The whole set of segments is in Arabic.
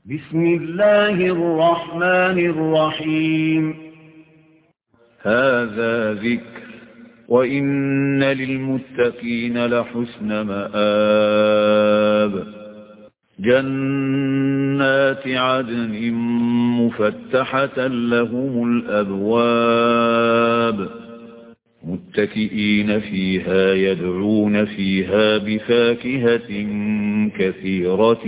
بسم الله الرحمن الرحيم. هذا ذكر وإن للمتقين لحسن مآب. جنات عدن مفتحة لهم الأبواب متكئين فيها يدعون فيها بفاكهة كثيرة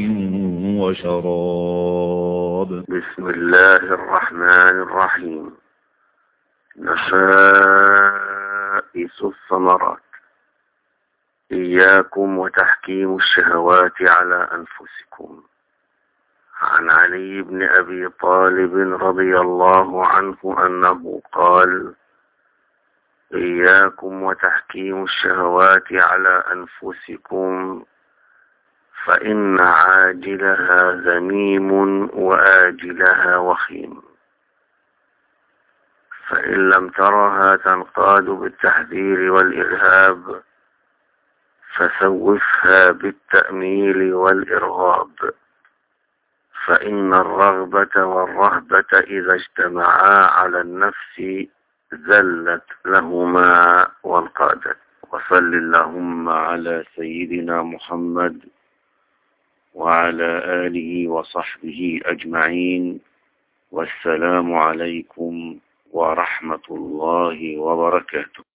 وشراب. بسم الله الرحمن الرحيم. نفائس الثمرات. إياكم وتحكيم الشهوات على أنفسكم. عن علي بن أبي طالب رضي الله عنه أنه قال: إياكم وتحكيم الشهوات على أنفسكم، فإن عاجلها ذميم وآجلها وخيم، فإن لم ترها تنقاد بالتحذير والإرهاب فسوفها بالتأميل والإرغاب، فإن الرغبة والرهبة إذا اجتمعا على النفس زلت لهما وانقادت. وصل اللهم على سيدنا محمد وعلى آله وصحبه أجمعين، والسلام عليكم ورحمة الله وبركاته.